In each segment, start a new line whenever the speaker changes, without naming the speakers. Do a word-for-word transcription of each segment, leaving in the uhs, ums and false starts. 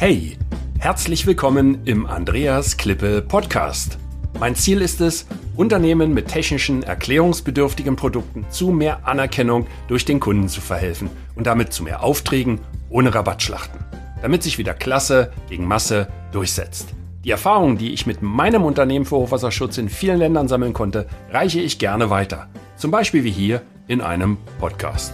Hey, herzlich willkommen im Andreas Klippe Podcast. Mein Ziel ist es, Unternehmen mit technischen, erklärungsbedürftigen Produkten zu mehr Anerkennung durch den Kunden zu verhelfen und damit zu mehr Aufträgen ohne Rabattschlachten, damit sich wieder Klasse gegen Masse durchsetzt. Die Erfahrungen, die ich mit meinem Unternehmen für Hochwasserschutz in vielen Ländern sammeln konnte, reiche ich gerne weiter. Zum Beispiel wie hier in einem Podcast.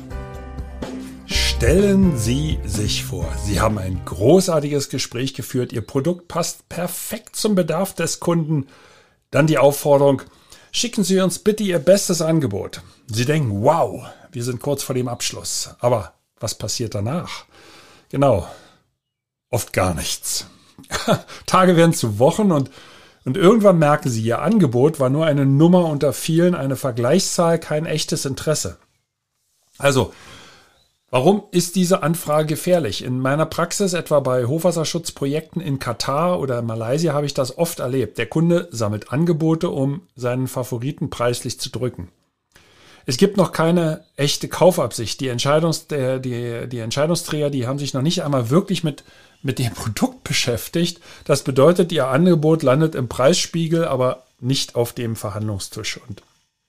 Stellen Sie sich vor, Sie haben ein großartiges Gespräch geführt, Ihr Produkt passt perfekt zum Bedarf des Kunden. Dann die Aufforderung, schicken Sie uns bitte Ihr bestes Angebot. Sie denken, wow, wir sind kurz vor dem Abschluss. Aber was passiert danach? Genau, oft gar nichts. Tage werden zu Wochen und, und irgendwann merken Sie, Ihr Angebot war nur eine Nummer unter vielen, eine Vergleichszahl, kein echtes Interesse. Also, warum ist diese Anfrage gefährlich? In meiner Praxis, etwa bei Hochwasserschutzprojekten in Katar oder Malaysia, habe ich das oft erlebt. Der Kunde sammelt Angebote, um seinen Favoriten preislich zu drücken. Es gibt noch keine echte Kaufabsicht. Die, Entscheidungs, der, die, die Entscheidungsträger, die haben sich noch nicht einmal wirklich mit, mit dem Produkt beschäftigt. Das bedeutet, ihr Angebot landet im Preisspiegel, aber nicht auf dem Verhandlungstisch. Und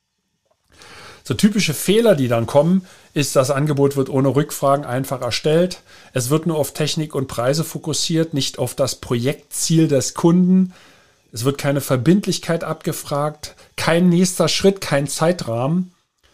so typische Fehler, die dann kommen, ist, das Angebot wird ohne Rückfragen einfach erstellt. Es wird nur auf Technik und Preise fokussiert, nicht auf das Projektziel des Kunden. Es wird keine Verbindlichkeit abgefragt, kein nächster Schritt, kein Zeitrahmen.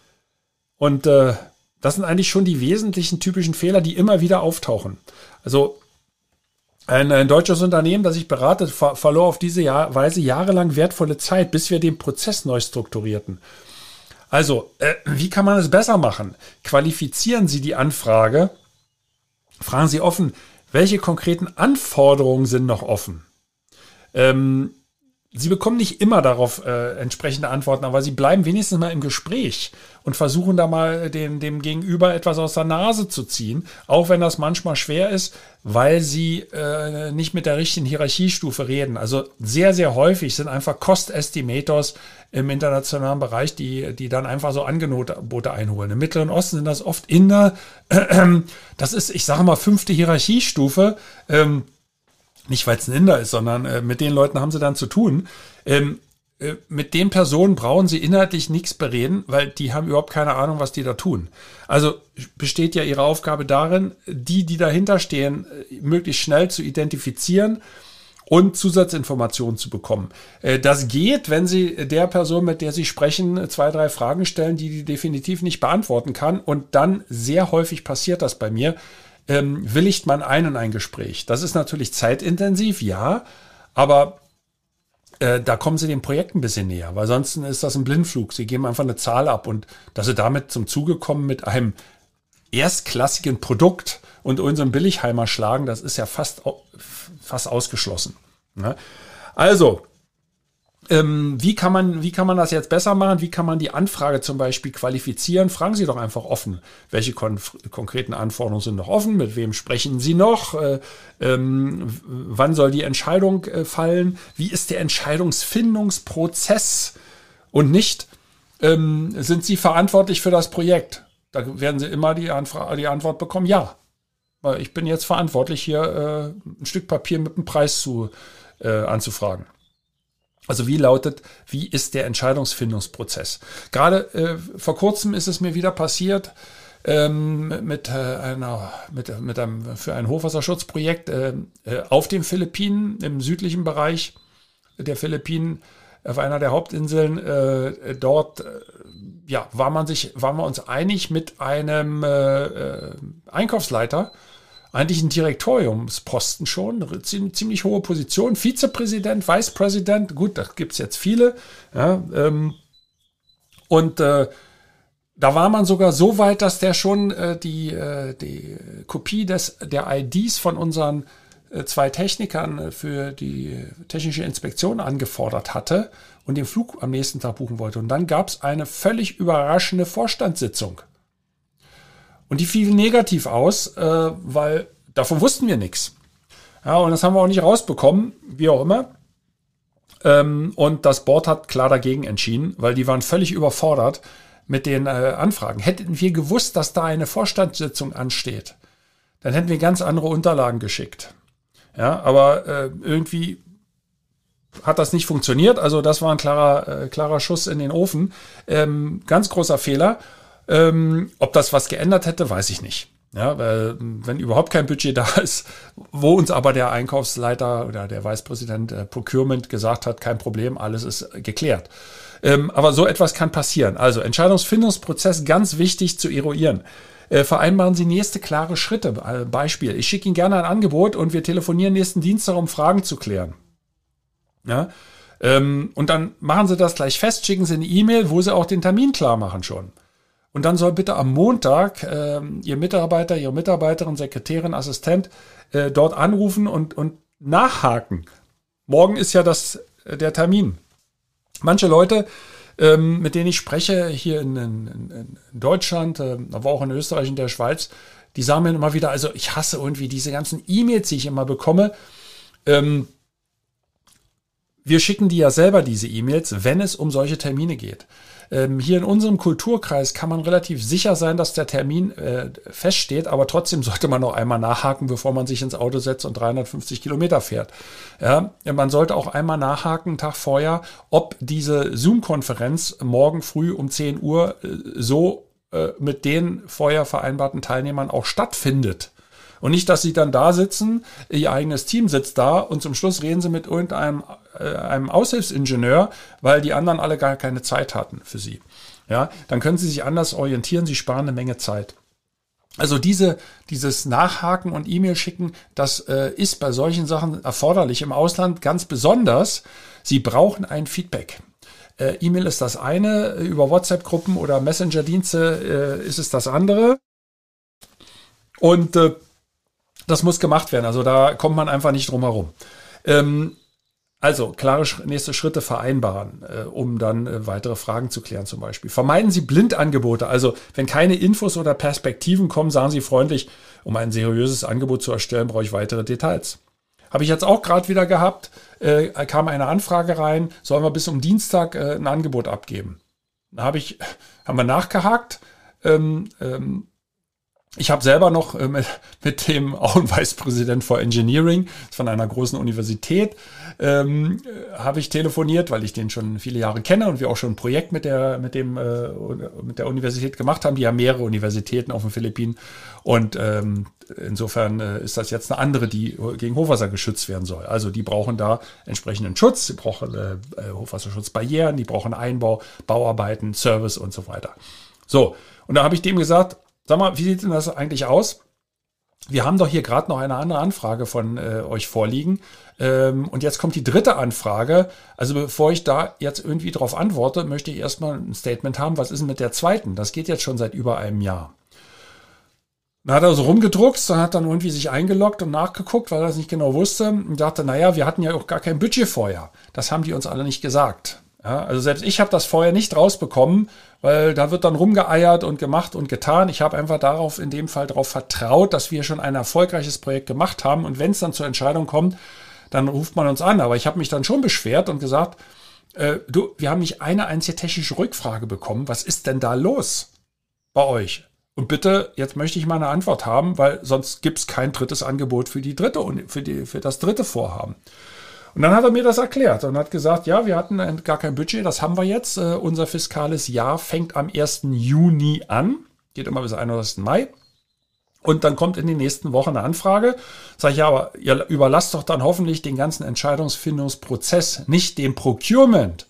Und äh, das sind eigentlich schon die wesentlichen typischen Fehler, die immer wieder auftauchen. Also ein, ein deutsches Unternehmen, das ich berate, ver- verlor auf diese Jahr- Weise jahrelang wertvolle Zeit, bis wir den Prozess neu strukturierten. Also, äh, wie kann man es besser machen? Qualifizieren Sie die Anfrage. Fragen Sie offen, welche konkreten Anforderungen sind noch offen? Ähm, Sie bekommen nicht immer darauf äh, entsprechende Antworten, aber Sie bleiben wenigstens mal im Gespräch und versuchen da mal dem, dem Gegenüber etwas aus der Nase zu ziehen, auch wenn das manchmal schwer ist, weil Sie äh, nicht mit der richtigen Hierarchiestufe reden. Also sehr, sehr häufig sind einfach Cost Estimators im internationalen Bereich, die, die dann einfach so Angebote einholen. Im Mittleren Osten sind das oft Inder. Das ist, ich sage mal, fünfte Hierarchiestufe. Ähm, Nicht, weil es ein Inder ist, sondern äh, mit den Leuten haben sie dann zu tun. Ähm, äh, mit den Personen brauchen sie inhaltlich nichts bereden, weil die haben überhaupt keine Ahnung, was die da tun. Also besteht ja ihre Aufgabe darin, die, die dahinter stehen, äh, möglichst schnell zu identifizieren und Zusatzinformationen zu bekommen. Äh, das geht, wenn Sie der Person, mit der Sie sprechen, zwei, drei Fragen stellen, die die definitiv nicht beantworten kann. Und dann, sehr häufig passiert das bei mir, Ähm, willigt man ein in ein Gespräch. Das ist natürlich zeitintensiv, ja, aber äh, da kommen Sie dem Projekt ein bisschen näher, weil sonst ist das ein Blindflug. Sie geben einfach eine Zahl ab und dass Sie damit zum Zuge kommen mit einem erstklassigen Produkt und unseren Billigheimer schlagen, das ist ja fast, fast ausgeschlossen. Ne? Also, Ähm, wie kann man, wie kann man das jetzt besser machen? Wie kann man die Anfrage zum Beispiel qualifizieren? Fragen Sie doch einfach offen. Welche konf- konkreten Anforderungen sind noch offen? Mit wem sprechen Sie noch? Äh, ähm, wann soll die Entscheidung äh, fallen? Wie ist der Entscheidungsfindungsprozess? Und nicht, ähm, sind Sie verantwortlich für das Projekt? Da werden Sie immer die, Anfra- die Antwort bekommen, ja. Weil ich bin jetzt verantwortlich, hier äh, ein Stück Papier mit einem Preis zu, äh, anzufragen. Also wie lautet, wie ist der Entscheidungsfindungsprozess? Gerade äh, vor kurzem ist es mir wieder passiert ähm, mit äh, einer mit mit einem für ein Hochwasserschutzprojekt äh, auf den Philippinen im südlichen Bereich der Philippinen auf einer der Hauptinseln. Äh, dort äh, ja war man sich waren wir uns einig mit einem äh, Einkaufsleiter. Eigentlich ein Direktoriumsposten schon, eine ziemlich, ziemlich hohe Position, Vizepräsident, Vicepräsident, gut, da gibt es jetzt viele. Ja, ähm, und äh, da war man sogar so weit, dass der schon äh, die, äh, die Kopie des, der I Ds von unseren äh, zwei Technikern für die technische Inspektion angefordert hatte und den Flug am nächsten Tag buchen wollte. Und dann gab es eine völlig überraschende Vorstandssitzung. Und die fiel negativ aus, äh, weil davon wussten wir nichts. Ja, und das haben wir auch nicht rausbekommen, wie auch immer. Ähm, und das Board hat klar dagegen entschieden, weil die waren völlig überfordert mit den äh, Anfragen. Hätten wir gewusst, dass da eine Vorstandssitzung ansteht, dann hätten wir ganz andere Unterlagen geschickt. Ja, aber äh, irgendwie hat das nicht funktioniert. Also das war ein klarer, äh, klarer Schuss in den Ofen. Ähm, ganz großer Fehler. Ähm, ob das was geändert hätte, weiß ich nicht. Ja, weil, wenn überhaupt kein Budget da ist, wo uns aber der Einkaufsleiter oder der Vicepräsident äh, Procurement gesagt hat, kein Problem, alles ist geklärt. Ähm, aber so etwas kann passieren. Also Entscheidungsfindungsprozess ganz wichtig zu eruieren. Äh, vereinbaren Sie nächste klare Schritte. Äh, Beispiel, ich schicke Ihnen gerne ein Angebot und wir telefonieren nächsten Dienstag, um Fragen zu klären. Ja, ähm, und dann machen Sie das gleich fest, schicken Sie eine E-Mail, wo Sie auch den Termin klar machen schon. Und dann soll bitte am Montag äh, Ihr Mitarbeiter, Ihre Mitarbeiterin, Sekretärin, Assistent äh, dort anrufen und, und nachhaken. Morgen ist ja das äh, der Termin. Manche Leute, ähm, mit denen ich spreche, hier in, in, in Deutschland, äh, aber auch in Österreich und der Schweiz, die sagen mir immer wieder, also ich hasse irgendwie diese ganzen E-Mails, die ich immer bekomme. Ähm, Wir schicken die ja selber, diese E-Mails, wenn es um solche Termine geht. Ähm, hier in unserem Kulturkreis kann man relativ sicher sein, dass der Termin äh, feststeht, aber trotzdem sollte man noch einmal nachhaken, bevor man sich ins Auto setzt und dreihundertfünfzig Kilometer fährt. Ja, man sollte auch einmal nachhaken, einen Tag vorher, ob diese Zoom-Konferenz morgen früh um zehn Uhr äh, so äh, mit den vorher vereinbarten Teilnehmern auch stattfindet. Und nicht, dass sie dann da sitzen, ihr eigenes Team sitzt da und zum Schluss reden sie mit irgendeinem äh, einem Aushilfsingenieur, weil die anderen alle gar keine Zeit hatten für sie. Ja, dann können sie sich anders orientieren, sie sparen eine Menge Zeit. Also diese, dieses Nachhaken und E-Mail schicken, das äh, ist bei solchen Sachen erforderlich. Im Ausland ganz besonders. Sie brauchen ein Feedback. Äh, E-Mail ist das eine, über WhatsApp-Gruppen oder Messenger-Dienste äh, ist es das andere. Und äh, das muss gemacht werden. Also da kommt man einfach nicht drum herum. Ähm, also klare nächste Schritte vereinbaren, äh, um dann äh, weitere Fragen zu klären zum Beispiel. Vermeiden Sie Blindangebote. Also wenn keine Infos oder Perspektiven kommen, sagen Sie freundlich, um ein seriöses Angebot zu erstellen, brauche ich weitere Details. Habe ich jetzt auch gerade wieder gehabt, äh, kam eine Anfrage rein, sollen wir bis um Dienstag äh, ein Angebot abgeben. Da habe ich, haben wir nachgehakt, ähm, ähm, Ich habe selber noch äh, mit, mit dem auch ein Vicepräsident for Engineering von einer großen Universität ähm, habe ich telefoniert, weil ich den schon viele Jahre kenne und wir auch schon ein Projekt mit der mit dem äh, mit der Universität gemacht haben. Die haben mehrere Universitäten auf den Philippinen und ähm, insofern äh, ist das jetzt eine andere, die gegen Hochwasser geschützt werden soll. Also die brauchen da entsprechenden Schutz, sie brauchen äh, Hochwasserschutzbarrieren, die brauchen Einbau, Bauarbeiten, Service und so weiter. So, und da habe ich dem gesagt, sag mal, wie sieht denn das eigentlich aus? Wir haben doch hier gerade noch eine andere Anfrage von äh, euch vorliegen. Ähm, und jetzt kommt die dritte Anfrage. Also bevor ich da jetzt irgendwie drauf antworte, möchte ich erstmal ein Statement haben. Was ist denn mit der zweiten? Das geht jetzt schon seit über einem Jahr. Dann hat er so rumgedruckst, dann hat dann irgendwie sich eingeloggt und nachgeguckt, weil er es nicht genau wusste. Und dachte, naja, wir hatten ja auch gar kein Budget vorher. Das haben die uns alle nicht gesagt. Ja, also selbst ich habe das vorher nicht rausbekommen, weil da wird dann rumgeeiert und gemacht und getan. Ich habe einfach darauf, in dem Fall darauf vertraut, dass wir schon ein erfolgreiches Projekt gemacht haben. Und wenn es dann zur Entscheidung kommt, dann ruft man uns an. Aber ich habe mich dann schon beschwert und gesagt, äh, du, wir haben nicht eine einzige technische Rückfrage bekommen. Was ist denn da los bei euch? Und bitte, jetzt möchte ich mal eine Antwort haben, weil sonst gibt es kein drittes Angebot für die dritte, für die, für das dritte Vorhaben. Und dann hat er mir das erklärt und hat gesagt, ja, wir hatten gar kein Budget, das haben wir jetzt. Uh, unser fiskales Jahr fängt am ersten Juni an, geht immer bis einunddreißigsten Mai. Und dann kommt in den nächsten Wochen eine Anfrage. Sag ich, ja, aber ihr überlasst doch dann hoffentlich den ganzen Entscheidungsfindungsprozess nicht dem Procurement.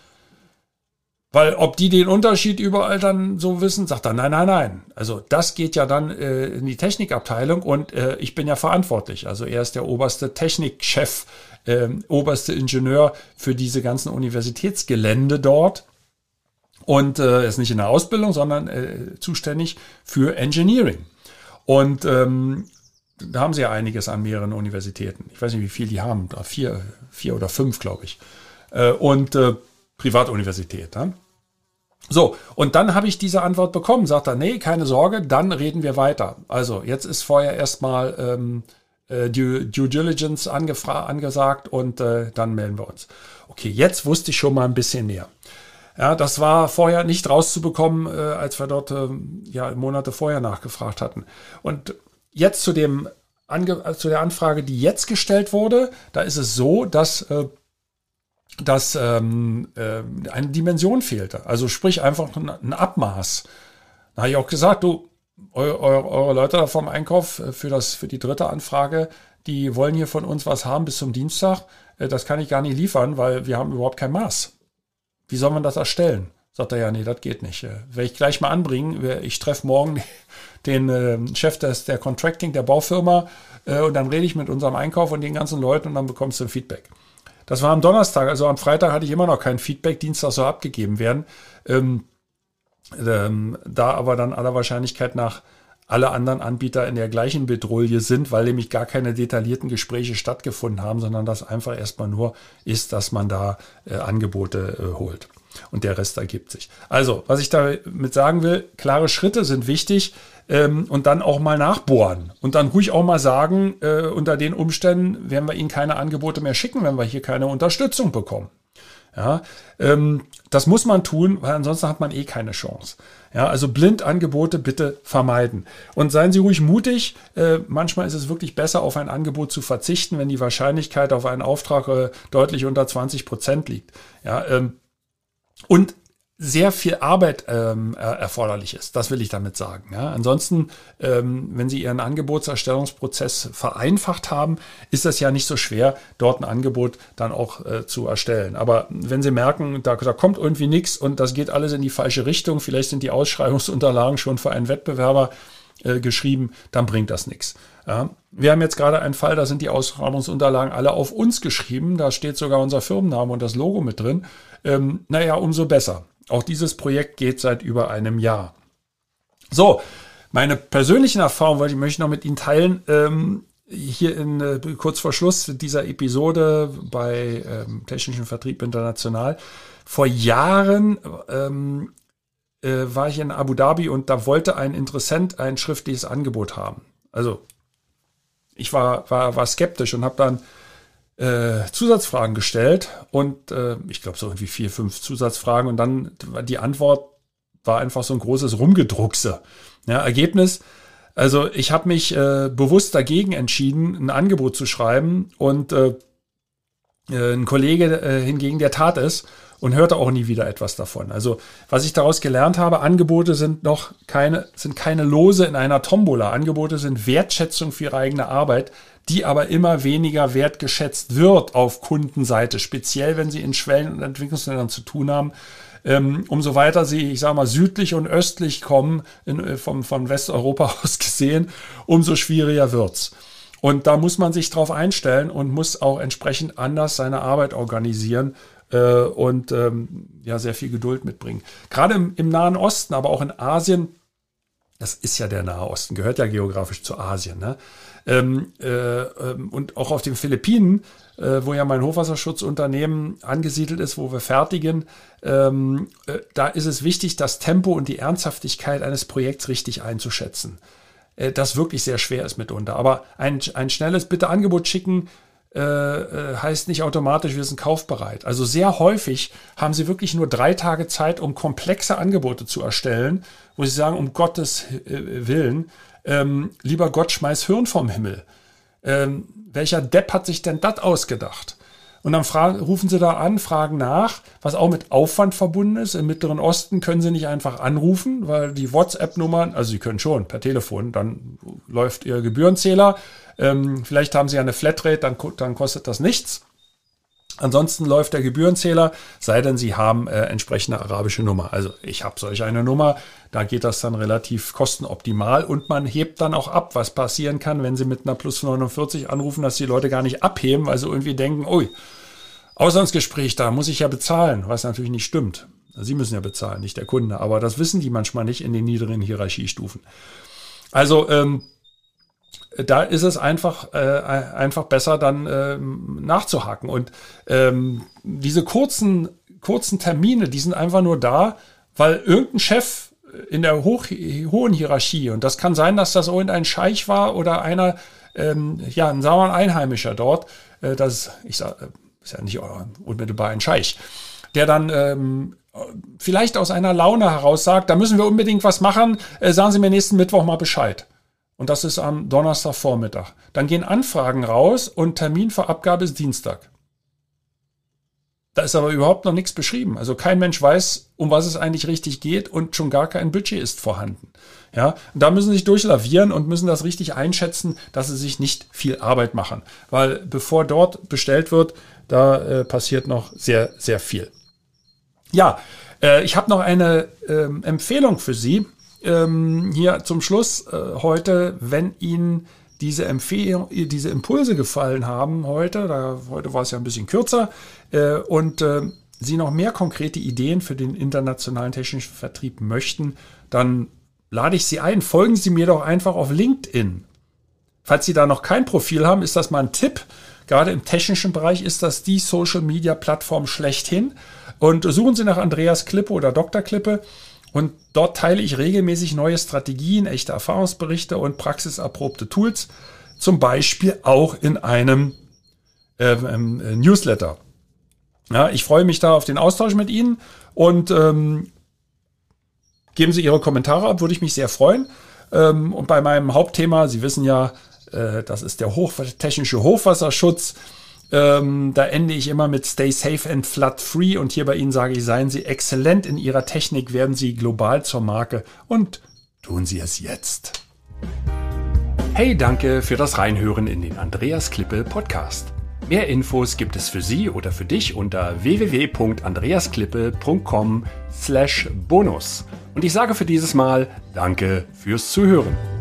Weil ob die den Unterschied überall dann so wissen, sagt er, nein, nein, nein. Also das geht ja dann äh, in die Technikabteilung und äh, ich bin ja verantwortlich. Also er ist der oberste Technikchef, äh, oberste Ingenieur für diese ganzen Universitätsgelände dort. Und äh, er ist nicht in der Ausbildung, sondern äh, zuständig für Engineering. Und ähm, da haben sie ja einiges an mehreren Universitäten. Ich weiß nicht, wie viel die haben. Vier, vier oder fünf, glaube ich. Äh, und äh, Privatuniversität. Ja? So, und dann habe ich diese Antwort bekommen. Sagt er, nee, keine Sorge, dann reden wir weiter. Also jetzt ist vorher erstmal ähm, äh, Due, Due Diligence angefra- angesagt und äh, dann melden wir uns. Okay, jetzt wusste ich schon mal ein bisschen mehr. Ja, das war vorher nicht rauszubekommen, äh, als wir dort äh, ja Monate vorher nachgefragt hatten. Und jetzt zu dem Ange- zu der Anfrage, die jetzt gestellt wurde. Da ist es so, dass, äh, dass ähm, äh, eine Dimension fehlte. Also sprich einfach ein, ein Abmaß. Da habe ich auch gesagt, du, eure, eure, eure Leute da vom Einkauf für, das, für die dritte Anfrage, die wollen hier von uns was haben bis zum Dienstag. Äh, das kann ich gar nicht liefern, weil wir haben überhaupt kein Maß. Wie soll man das erstellen? Sagt er, ja, nee, das geht nicht. Äh, werde ich gleich mal anbringen. Ich treffe morgen den äh, Chef des, der Contracting, der Baufirma, äh, und dann rede ich mit unserem Einkauf und den ganzen Leuten und dann bekommst du ein Feedback. Das war am Donnerstag, also am Freitag hatte ich immer noch kein Feedback, Dienstag soll abgegeben werden. Ähm, ähm, da aber dann aller Wahrscheinlichkeit nach alle anderen Anbieter in der gleichen Bedrohung sind, weil nämlich gar keine detaillierten Gespräche stattgefunden haben, sondern das einfach erstmal nur ist, dass man da äh, Angebote äh, holt. Und der Rest ergibt sich. Also, was ich damit sagen will, klare Schritte sind wichtig, ähm, und dann auch mal nachbohren. Und dann ruhig auch mal sagen, äh, unter den Umständen werden wir Ihnen keine Angebote mehr schicken, wenn wir hier keine Unterstützung bekommen. Ja, ähm, das muss man tun, weil ansonsten hat man eh keine Chance. Ja, also Blindangebote bitte vermeiden. Und seien Sie ruhig mutig. Äh, manchmal ist es wirklich besser, auf ein Angebot zu verzichten, wenn die Wahrscheinlichkeit auf einen Auftrag äh, deutlich unter zwanzig Prozent liegt. Ja, ähm, und sehr viel Arbeit ähm, erforderlich ist. Das will ich damit sagen. Ja, ansonsten, ähm, wenn Sie Ihren Angebotserstellungsprozess vereinfacht haben, ist das ja nicht so schwer, dort ein Angebot dann auch äh, zu erstellen. Aber wenn Sie merken, da, da kommt irgendwie nichts und das geht alles in die falsche Richtung, vielleicht sind die Ausschreibungsunterlagen schon für einen Wettbewerber äh, geschrieben, dann bringt das nichts. Ja, wir haben jetzt gerade einen Fall, da sind die Ausschreibungsunterlagen alle auf uns geschrieben, da steht sogar unser Firmenname und das Logo mit drin. Ähm, naja, umso besser. Auch dieses Projekt geht seit über einem Jahr. So, meine persönlichen Erfahrungen, weil ich möchte noch mit Ihnen teilen, ähm, hier in äh, kurz vor Schluss dieser Episode bei ähm, Technischen Vertrieb International. Vor Jahren ähm, äh, war ich in Abu Dhabi und da wollte ein Interessent ein schriftliches Angebot haben. Also ich war, war, war skeptisch und habe dann Äh, Zusatzfragen gestellt und äh, ich glaube so irgendwie vier, fünf Zusatzfragen und dann die Antwort war einfach so ein großes Rumgedruckse. Ja, Ergebnis, also ich habe mich äh, bewusst dagegen entschieden, ein Angebot zu schreiben und äh, äh, ein Kollege äh, hingegen, der tat es und hörte auch nie wieder etwas davon. Also was ich daraus gelernt habe, Angebote sind noch keine, sind keine Lose in einer Tombola. Angebote sind Wertschätzung für ihre eigene Arbeit, die aber immer weniger wertgeschätzt wird auf Kundenseite, speziell wenn sie in Schwellen- und Entwicklungsländern zu tun haben. Ähm, umso weiter sie, ich sage mal, südlich und östlich kommen, in, vom, von Westeuropa aus gesehen, umso schwieriger wird's. Und da muss man sich drauf einstellen und muss auch entsprechend anders seine Arbeit organisieren äh, und ähm, ja sehr viel Geduld mitbringen. Gerade im, im Nahen Osten, aber auch in Asien, das ist ja der Nahe Osten, gehört ja geografisch zu Asien, ne? Ähm, äh, und auch auf den Philippinen, äh, wo ja mein Hochwasserschutzunternehmen angesiedelt ist, wo wir fertigen, ähm, äh, da ist es wichtig, das Tempo und die Ernsthaftigkeit eines Projekts richtig einzuschätzen. Äh, das wirklich sehr schwer ist mitunter. Aber ein, ein schnelles Bitte-Angebot schicken äh, äh, heißt nicht automatisch, wir sind kaufbereit. Also sehr häufig haben sie wirklich nur drei Tage Zeit, um komplexe Angebote zu erstellen, wo sie sagen, um Gottes äh, Willen, Ähm, lieber Gott, schmeiß Hirn vom Himmel. Ähm, welcher Depp hat sich denn das ausgedacht? Und dann fragen, rufen sie da an, fragen nach, was auch mit Aufwand verbunden ist. Im Mittleren Osten können sie nicht einfach anrufen, weil die WhatsApp-Nummern, also sie können schon per Telefon, dann läuft ihr Gebührenzähler. Ähm, vielleicht haben sie ja eine Flatrate, dann, dann kostet das nichts. Ansonsten läuft der Gebührenzähler, sei denn, Sie haben äh, entsprechende arabische Nummer. Also ich habe solch eine Nummer, da geht das dann relativ kostenoptimal und man hebt dann auch ab, was passieren kann, wenn Sie mit einer Plus neunundvierzig anrufen, dass die Leute gar nicht abheben, weil sie irgendwie denken, ui, Auslandsgespräch, da muss ich ja bezahlen, was natürlich nicht stimmt. Sie müssen ja bezahlen, nicht der Kunde, aber das wissen die manchmal nicht in den niederen Hierarchiestufen. Also ähm, da ist es einfach, äh, einfach besser, dann ähm, nachzuhaken. Und ähm, diese kurzen, kurzen Termine, die sind einfach nur da, weil irgendein Chef in der hoch, hohen Hierarchie, und das kann sein, dass das irgendein Scheich war oder einer, ähm, ja, ein sauer Einheimischer dort, äh, das ich sag, ist ja nicht unmittelbar ein Scheich, der dann ähm, vielleicht aus einer Laune heraus sagt, da müssen wir unbedingt was machen, äh, sagen Sie mir nächsten Mittwoch mal Bescheid. Und das ist am Donnerstagvormittag. Dann gehen Anfragen raus und Termin für Abgabe ist Dienstag. Da ist aber überhaupt noch nichts beschrieben. Also kein Mensch weiß, um was es eigentlich richtig geht und schon gar kein Budget ist vorhanden. Ja, und da müssen sie sich durchlavieren und müssen das richtig einschätzen, dass sie sich nicht viel Arbeit machen. Weil bevor dort bestellt wird, da äh, passiert noch sehr, sehr viel. Ja, äh, ich habe noch eine äh, Empfehlung für Sie. Ähm, hier zum Schluss äh, heute, wenn Ihnen diese Empfehlung, diese Impulse gefallen haben heute, da, heute war es ja ein bisschen kürzer, äh, und äh, Sie noch mehr konkrete Ideen für den internationalen technischen Vertrieb möchten, dann lade ich Sie ein, folgen Sie mir doch einfach auf LinkedIn. Falls Sie da noch kein Profil haben, ist das mal ein Tipp. Gerade im technischen Bereich ist das die Social-Media-Plattform schlechthin. Und suchen Sie nach Andreas Klippe oder Doktor Klippe. Und dort teile ich regelmäßig neue Strategien, echte Erfahrungsberichte und praxiserprobte Tools. Zum Beispiel auch in einem äh, äh, Newsletter. Ja, ich freue mich da auf den Austausch mit Ihnen und ähm, geben Sie Ihre Kommentare ab, würde ich mich sehr freuen. Ähm, und bei meinem Hauptthema, Sie wissen ja, äh, das ist der Hoch- technische Hochwasserschutz. Ähm, da ende ich immer mit Stay safe and flood free und hier bei Ihnen sage ich, seien Sie exzellent in Ihrer Technik, werden Sie global zur Marke und tun Sie es jetzt.
Hey, danke für das Reinhören in den Andreas Klippe Podcast. Mehr Infos gibt es für Sie oder für dich unter w w w punkt andreasklippe punkt com slash bonus. Und ich sage für dieses Mal Danke fürs Zuhören.